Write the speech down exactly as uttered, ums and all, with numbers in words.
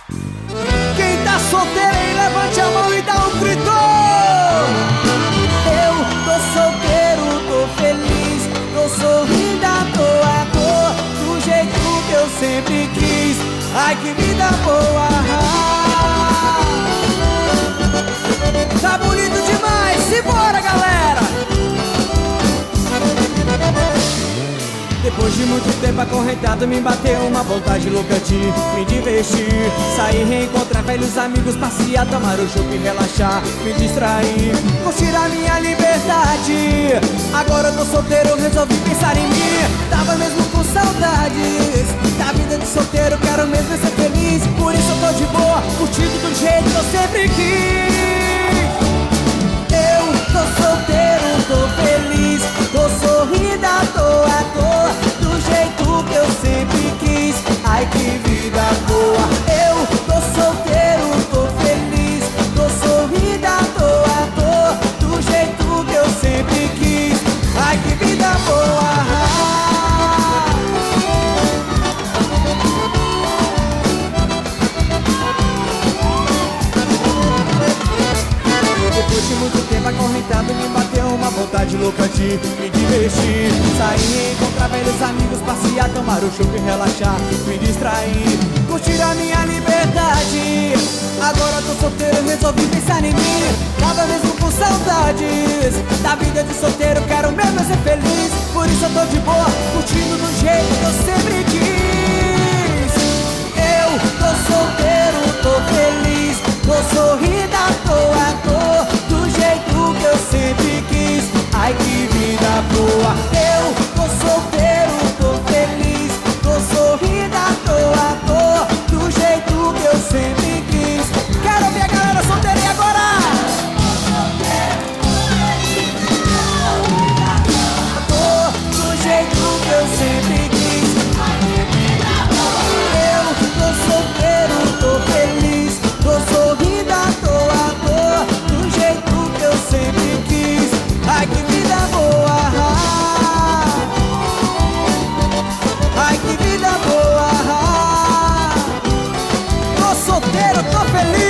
Quem tá solteiro aí, levante a mão e dá um grito. Eu tô solteiro, tô feliz, tô sorrindo à toa, tô do jeito que eu sempre quis. Ai, que vida boa. Tá bonito demais, simbora, galera. Depois de muito tempo acorrentado, me bateu uma vontade louca de me divertir. Sair, reencontrar velhos amigos, passear, tomar o chopp e relaxar, me distrair, curtir a minha liberdade. Agora eu tô solteiro, resolvi pensar em mim. Tava mesmo com saudades da vida de solteiro, quero mesmo ser feliz. Por isso eu tô de boa, curtindo do jeito que eu sempre quis. Eu tô solteiro, tô feliz, tô sorrindo à toa, tô do jeito que eu sempre quis. Ai, que vida boa. Eu tô solteiro, tô feliz, tô sorrindo à toa, tô do jeito que eu sempre quis. Ai, que vida boa. Depois de muito tempo acorrentado, me bateu uma vontade louca de me divertir. Sair, encontrar velhos amigos, passear, tomar o chopp e relaxar, me distrair, curtir a minha liberdade. Agora tô solteiro, resolvi pensar em mim. Tava mesmo com saudades da vida de solteiro, quero mesmo ser feliz. Por isso eu tô de boa, curtindo do jeito que eu sempre quis. Eu tô solteiro, tô feliz, tô sorrindo à toa, tô do jeito que eu sempre quis. Ai, que vida boa. Eu tô solteiro, tô feliz, tô sorrindo à toa, tô do jeito que eu sempre quis. Quero ver a galera solteira e agora. Tô do jeito que eu sempre quis. Eu tô solteiro, tô feliz, tô sorrindo à toa, tô do jeito que eu sempre quis. Ai, que vida boa. Ai, que vida boa. Tô solteiro, tô feliz.